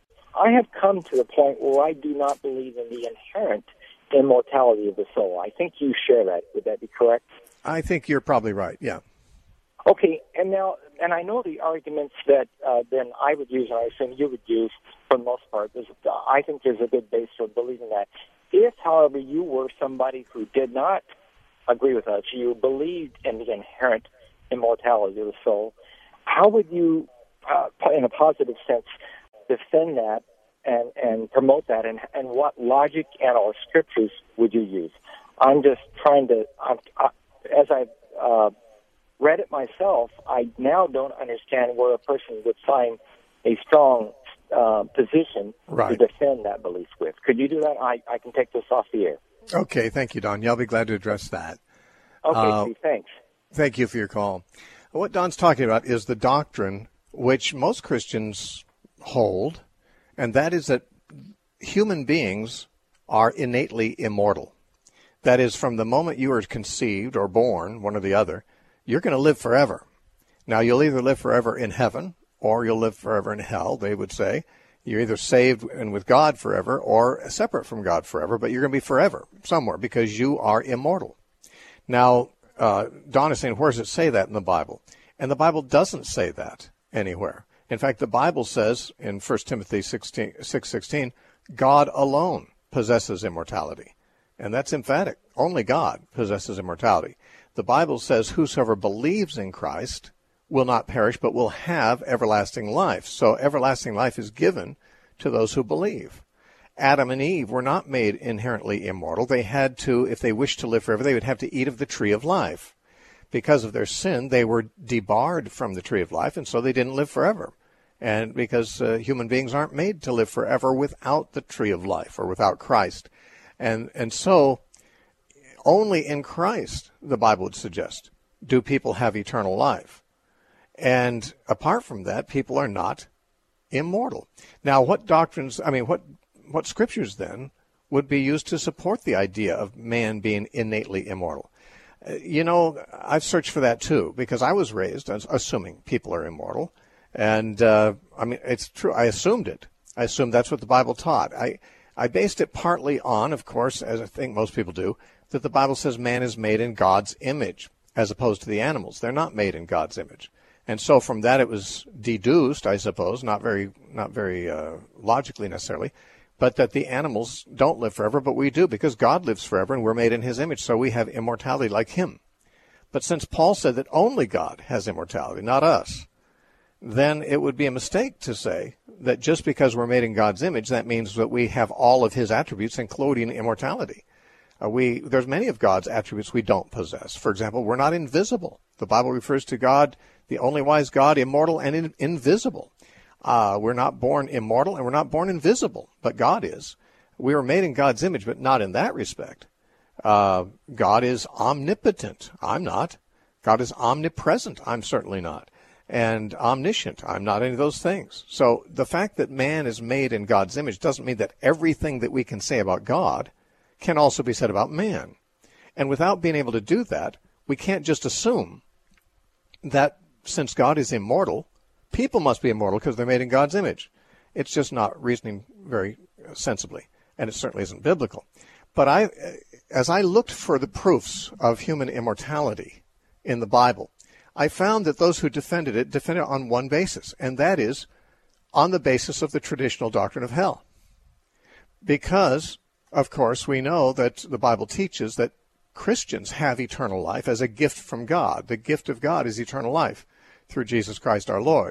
I have come to the point where I do not believe in the inherent immortality of the soul. I think you share that. Would that be correct? I think you're probably right, yeah. Okay, and now, and I know the arguments that uh, then I would use, and I assume you would use for the most part. There's, I think there's a good base for believing that. If, however, you were somebody who did not agree with us, you believed in the inherent immortality of the soul, how would you, uh, in a positive sense, defend that and, and promote that, and, and what logic and or scriptures would you use? I'm just trying to, I'm, I, as I've uh, read it myself, I now don't understand where a person would find a strong uh, position right. to defend that belief with. Could you do that? I, I can take this off the air. Okay, thank you, Don. Yeah, I'll be glad to address that. Okay, uh, Steve, thanks. Thank you for your call. What Don's talking about is the doctrine which most Christians hold, and that is that human beings are innately immortal. That is, from the moment you are conceived or born, one or the other, you're going to live forever. Now, you'll either live forever in heaven or you'll live forever in hell, they would say. You're either saved and with God forever or separate from God forever, but you're going to be forever somewhere because you are immortal. Now, uh, Don is saying, where does it say that in the Bible? And the Bible doesn't say that anywhere. In fact, the Bible says in First Timothy six sixteen, God alone possesses immortality. And that's emphatic. Only God possesses immortality. The Bible says whosoever believes in Christ will not perish, but will have everlasting life. So everlasting life is given to those who believe. Adam and Eve were not made inherently immortal. They had to, if they wished to live forever, they would have to eat of the tree of life. Because of their sin, they were debarred from the tree of life, and so they didn't live forever. And because uh, human beings aren't made to live forever without the tree of life or without Christ. And and so only in Christ, the Bible would suggest, do people have eternal life. And apart from that, people are not immortal. Now, what doctrines, I mean, what what scriptures then would be used to support the idea of man being innately immortal? Uh, you know, I've searched for that too, because I was raised as assuming people are immortal. And, uh, I mean, it's true. I assumed it. I assumed that's what the Bible taught. I, I based it partly on, of course, as I think most people do, that the Bible says man is made in God's image, as opposed to the animals. They're not made in God's image. And so from that it was deduced, I suppose, not very, not very uh, logically necessarily, but that the animals don't live forever, but we do, because God lives forever and we're made in his image, so we have immortality like him. But since Paul said that only God has immortality, not us, then it would be a mistake to say that just because we're made in God's image, that means that we have all of his attributes, including immortality. Uh, we there's many of God's attributes we don't possess. For example, we're not invisible. The Bible refers to God, the only wise God, immortal and in, invisible. Uh, we're not born immortal and we're not born invisible, but God is. We were made in God's image, but not in that respect. Uh, God is omnipotent. I'm not. God is omnipresent. I'm certainly not. And omniscient. I'm not any of those things. So the fact that man is made in God's image doesn't mean that everything that we can say about God can also be said about man. And without being able to do that, we can't just assume that since God is immortal, people must be immortal because they're made in God's image. It's just not reasoning very sensibly, and it certainly isn't biblical. But I, as I looked for the proofs of human immortality in the Bible, I found that those who defended it defended it on one basis, and that is on the basis of the traditional doctrine of hell. Because, of course, we know that the Bible teaches that Christians have eternal life as a gift from God. The gift of God is eternal life through Jesus Christ our Lord.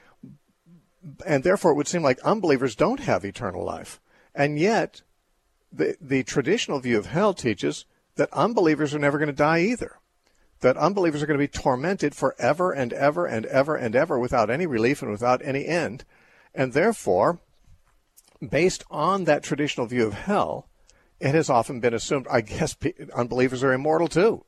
And therefore, it would seem like unbelievers don't have eternal life. And yet, the, the traditional view of hell teaches that unbelievers are never going to die either. That unbelievers are going to be tormented forever and ever and ever and ever without any relief and without any end. And therefore, based on that traditional view of hell, it has often been assumed, I guess, unbelievers are immortal too.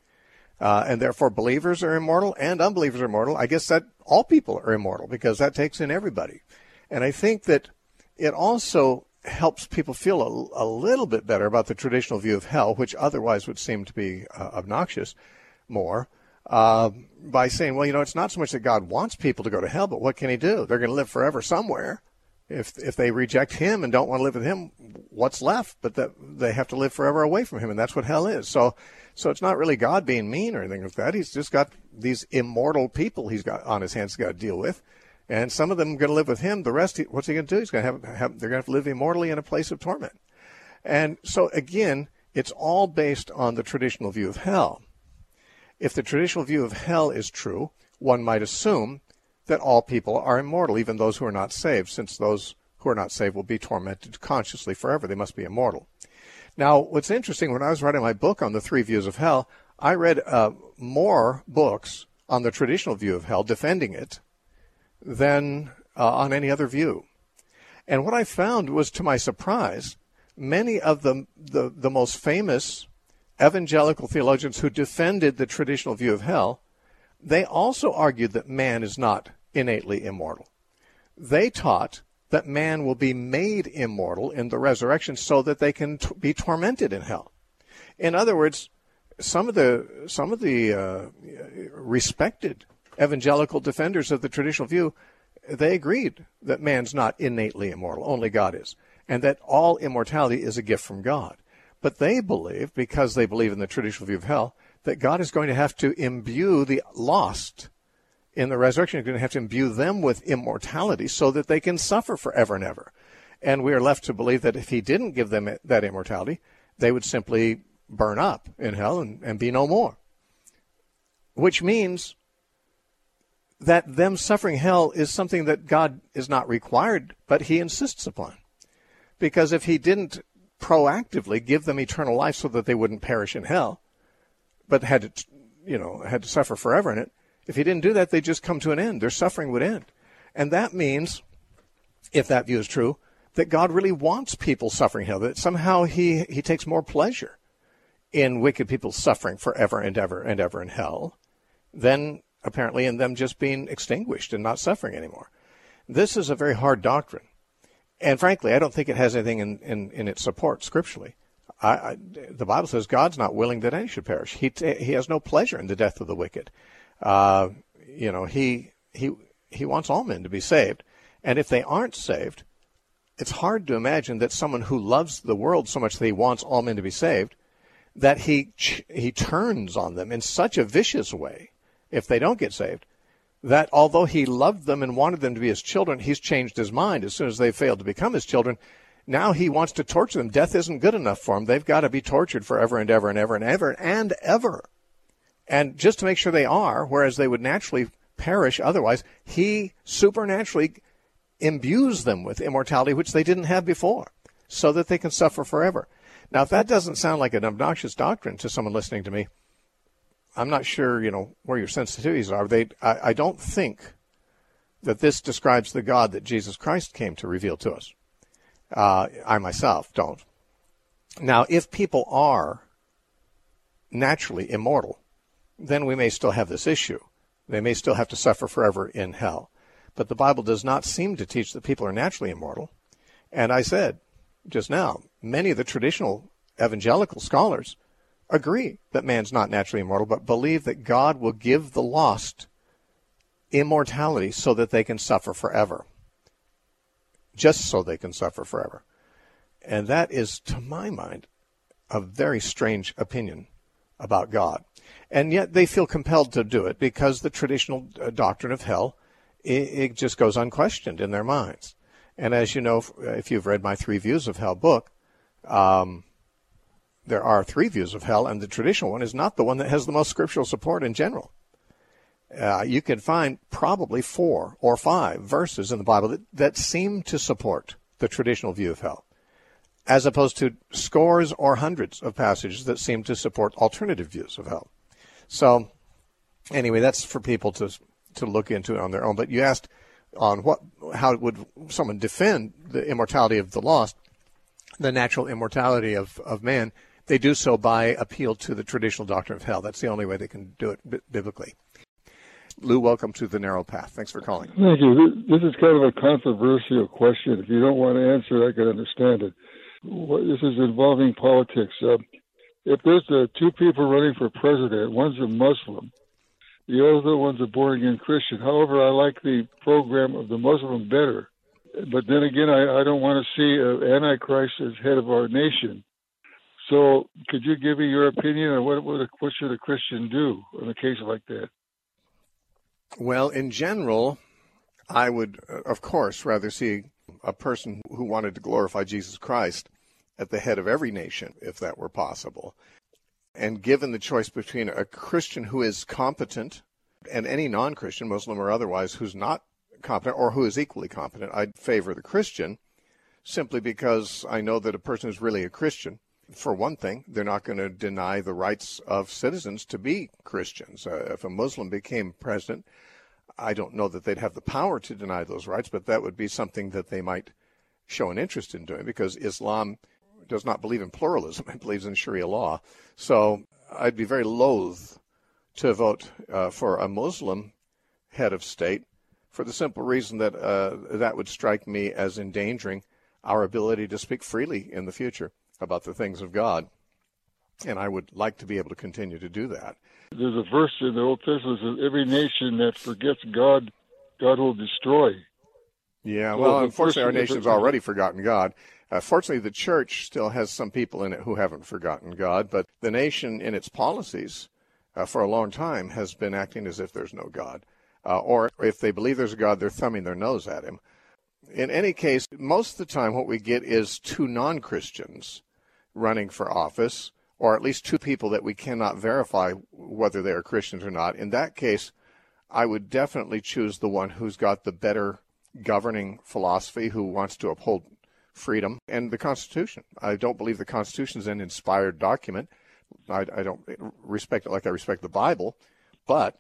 Uh, and therefore, believers are immortal and unbelievers are immortal. I guess that all people are immortal because that takes in everybody. And I think that it also helps people feel a, a little bit better about the traditional view of hell, which otherwise would seem to be uh, obnoxious more, uh, by saying, well, you know, it's not so much that God wants people to go to hell, but what can he do? They're going to live forever somewhere. If if they reject him and don't want to live with him, what's left? But that they have to live forever away from him, and that's what hell is. So so it's not really God being mean or anything like that. He's just got these immortal people he's got on his hands he's got to deal with. And some of them are going to live with him. The rest, what's he going to do? He's going to have, have they're going to have to live immortally in a place of torment. And so, again, it's all based on the traditional view of hell. If the traditional view of hell is true, one might assume that all people are immortal, even those who are not saved, since those who are not saved will be tormented consciously forever. They must be immortal. Now, what's interesting, when I was writing my book on the three views of hell, I read uh, more books on the traditional view of hell, defending it, than uh, on any other view. And what I found was, to my surprise, many of the, the, the most famous evangelical theologians who defended the traditional view of hell, they also argued that man is not innately immortal. They taught that man will be made immortal in the resurrection so that they can t- be tormented in hell. In other words, some of the some of the uh, respected evangelical defenders of the traditional view, they agreed that man's not innately immortal, only God is, and that all immortality is a gift from God. But they believe, because they believe in the traditional view of hell, that God is going to have to imbue the lost in the resurrection. He's going to have to imbue them with immortality so that they can suffer forever and ever. And we are left to believe that if he didn't give them that immortality, they would simply burn up in hell and, and be no more. Which means that them suffering hell is something that God is not required, but he insists upon. Because if he didn't proactively give them eternal life so that they wouldn't perish in hell, but had to, you know, had to suffer forever in it, if he didn't do that, they'd just come to an end. Their suffering would end. And that means, if that view is true, that God really wants people suffering hell, that somehow he, he takes more pleasure in wicked people suffering forever and ever and ever in hell than apparently in them just being extinguished and not suffering anymore. This is a very hard doctrine. And frankly, I don't think it has anything in, in, in its support scripturally. I, I, the Bible says God's not willing that any should perish. He he has no pleasure in the death of the wicked. Uh, you know, he he he wants all men to be saved. And if they aren't saved, it's hard to imagine that someone who loves the world so much that he wants all men to be saved, that he he turns on them in such a vicious way if they don't get saved, that although he loved them and wanted them to be his children, he's changed his mind as soon as they failed to become his children. Now he wants to torture them. Death isn't good enough for them. They've got to be tortured forever and ever and ever and ever and ever. And just to make sure they are, whereas they would naturally perish otherwise, he supernaturally imbues them with immortality, which they didn't have before, so that they can suffer forever. Now, if that doesn't sound like an obnoxious doctrine to someone listening to me, I'm not sure, you know, where your sensitivities are. They, I, I don't think that this describes the God that Jesus Christ came to reveal to us. Uh, I myself don't. Now, if people are naturally immortal, then we may still have this issue. They may still have to suffer forever in hell. But the Bible does not seem to teach that people are naturally immortal. And I said just now, many of the traditional evangelical scholars agree that man's not naturally immortal, but believe that God will give the lost immortality so that they can suffer forever. Just so they can suffer forever. And that is, to my mind, a very strange opinion about God. And yet they feel compelled to do it because the traditional doctrine of hell, it, it just goes unquestioned in their minds. And as you know, if you've read my Three Views of Hell book, um, there are three views of hell, and the traditional one is not the one that has the most scriptural support in general. Uh, you can find probably four or five verses in the Bible that, that seem to support the traditional view of hell, as opposed to scores or hundreds of passages that seem to support alternative views of hell. So, anyway, that's for people to to look into on their own. But you asked on what, how would someone defend the immortality of the lost, the natural immortality of, of man. They do so by appeal to the traditional doctrine of hell. That's the only way they can do it b- biblically. Lou, welcome to The Narrow Path. Thanks for calling. Thank you. This is kind of a controversial question. If you don't want to answer it, I can understand it. This is involving politics. Uh, if there's uh, two people running for president, one's a Muslim, the other one's a born-again Christian. However, I like the program of the Muslim better. But then again, I, I don't want to see uh, Antichrist as head of our nation. So could you give me your opinion on what, what, what should a Christian do in a case like that? Well, in general, I would, of course, rather see a person who wanted to glorify Jesus Christ at the head of every nation, if that were possible. And given the choice between a Christian who is competent and any non-Christian, Muslim or otherwise, who's not competent or who is equally competent, I'd favor the Christian, simply because I know that a person who's really a Christian, for one thing, they're not going to deny the rights of citizens to be Christians. Uh, if a Muslim became president, I don't know that they'd have the power to deny those rights, but that would be something that they might show an interest in doing, because Islam does not believe in pluralism. It believes in Sharia law. So I'd be very loath to vote uh, for a Muslim head of state, for the simple reason that uh, that would strike me as endangering our ability to speak freely in the future about the things of God. And I would like to be able to continue to do that. There's a verse in the Old Testament that says, every nation that forgets God, God will destroy. Yeah, well, well unfortunately, our nation's already forgotten God. Uh, fortunately, the church still has some people in it who haven't forgotten God, but the nation in its policies uh, for a long time has been acting as if there's no God. Uh, or if they believe there's a God, they're thumbing their nose at him. In any case, most of the time what we get is two non-Christians running for office, or at least two people that we cannot verify whether they are Christians or not. In that case, I would definitely choose the one who's got the better governing philosophy, who wants to uphold freedom and the Constitution. I don't believe the Constitution is an inspired document. I, I don't respect it like I respect the Bible, but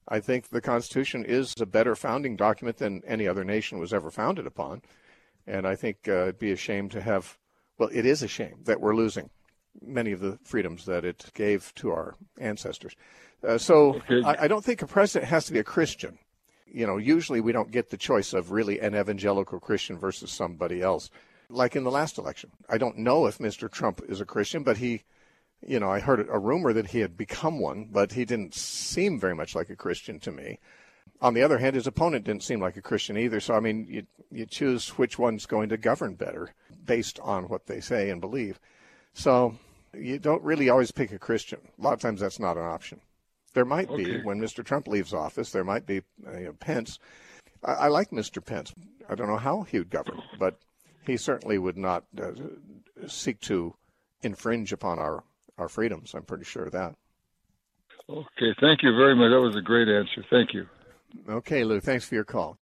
I think the Constitution is a better founding document than any other nation was ever founded upon. And I think uh, it'd be a shame to have, well, it is a shame that we're losing many of the freedoms that it gave to our ancestors. Uh, so okay. I, I don't think a president has to be a Christian. You know, usually we don't get the choice of really an evangelical Christian versus somebody else. Like in the last election. I don't know if Mister Trump is a Christian, but he, you know, I heard a rumor that he had become one, but he didn't seem very much like a Christian to me. On the other hand, his opponent didn't seem like a Christian either. So, I mean, you, you choose which one's going to govern better based on what they say and believe. So you don't really always pick a Christian. A lot of times that's not an option. There might okay. be, when Mister Trump leaves office, there might be uh, you know, Pence. I, I like Mister Pence. I don't know how he would govern, but he certainly would not uh, seek to infringe upon our, our freedoms. I'm pretty sure of that. Okay, thank you very much. That was a great answer. Thank you. Okay, Lou, thanks for your call.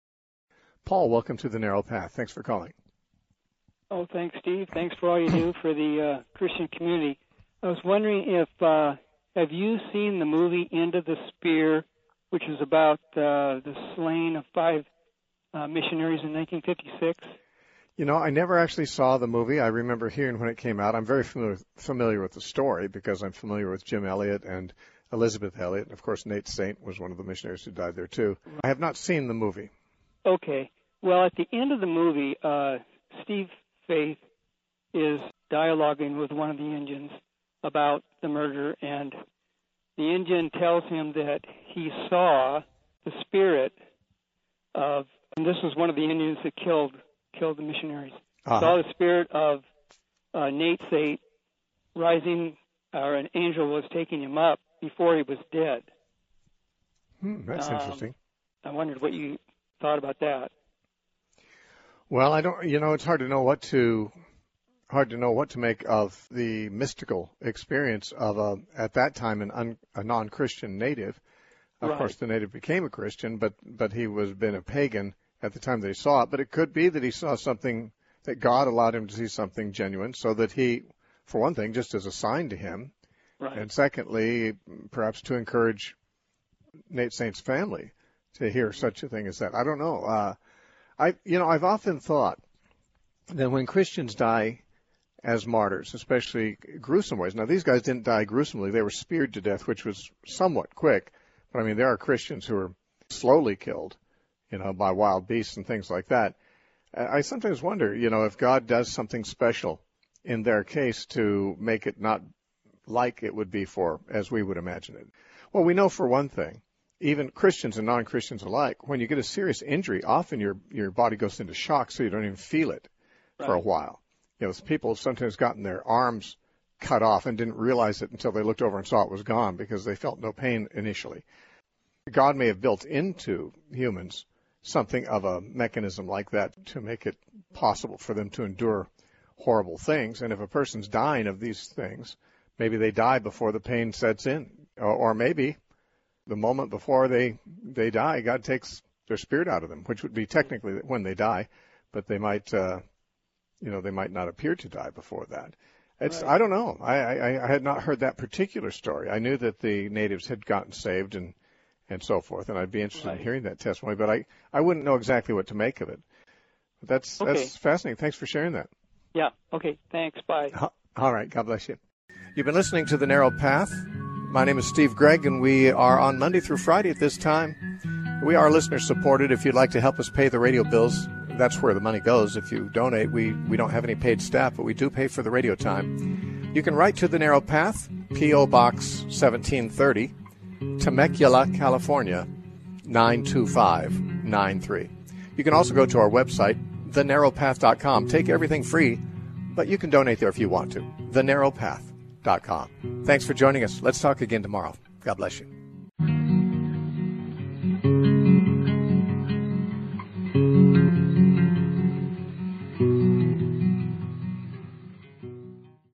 Paul, welcome to the Narrow Path. Thanks for calling. Oh, thanks, Steve. Thanks for all you do for the uh, Christian community. I was wondering if, uh, have you seen the movie End of the Spear, which is about uh, the slaying of five uh, missionaries in nineteen fifty-six? You know, I never actually saw the movie. I remember hearing when it came out. I'm very familiar, familiar with the story because I'm familiar with Jim Elliot and Elizabeth Elliot. And, of course, Nate Saint was one of the missionaries who died there, too. I have not seen the movie. Okay. Well, at the end of the movie, uh, Steve Faith is dialoguing with one of the Indians about the murder, and the Indian tells him that he saw the spirit of, and this was one of the Indians that killed killed the missionaries, uh-huh. saw the spirit of uh, Nate Saint rising, or an angel was taking him up before he was dead. Hmm, that's um, interesting. I wondered what you thought about that. Well, I don't, you know, it's hard to know what to, hard to know what to make of the mystical experience of a, at that time, an un, a non-Christian native. Of right. course, the native became a Christian, but, but he was been a pagan at the time they saw it. But it could be that he saw something, that God allowed him to see something genuine, so that he, for one thing, just as a sign to him, right. and secondly, perhaps to encourage Nate Saint's family to hear such a thing as that. I don't know. Uh, I, you know, I've often thought that when Christians die as martyrs, especially gruesome ways. Now, these guys didn't die gruesomely. They were speared to death, which was somewhat quick. But, I mean, there are Christians who are slowly killed, you know, by wild beasts and things like that. I sometimes wonder, you know, if God does something special in their case to make it not like it would be for, as we would imagine it. Well, we know for one thing, even Christians and non-Christians alike, when you get a serious injury, often your, your body goes into shock so you don't even feel it right. for a while. You know, people have sometimes gotten their arms cut off and didn't realize it until they looked over and saw it was gone because they felt no pain initially. God may have built into humans something of a mechanism like that to make it possible for them to endure horrible things. And if a person's dying of these things, maybe they die before the pain sets in. Or, or maybe the moment before they, they die, God takes their spirit out of them, which would be technically when they die, but they might, uh, you know, they might not appear to die before that. It's, right. I don't know. I, I, I had not heard that particular story. I knew that the natives had gotten saved and and so forth, and I'd be interested right. in hearing that testimony, but I, I wouldn't know exactly what to make of it. But that's okay. that's fascinating. Thanks for sharing that. Yeah. Okay. Thanks. Bye. All right. God bless you. You've been listening to The Narrow Path. My name is Steve Gregg, and we are on Monday through Friday at this time. We are listener-supported. If you'd like to help us pay the radio bills, that's where the money goes. If you donate, we, we don't have any paid staff, but we do pay for the radio time. You can write to The Narrow Path, P O. Box seventeen thirty, Temecula, California, nine two five nine three. You can also go to our website, the narrow path dot com. Take everything free, but you can donate there if you want to. the narrow path dot com. Thanks for joining us. Let's talk again tomorrow. God bless you.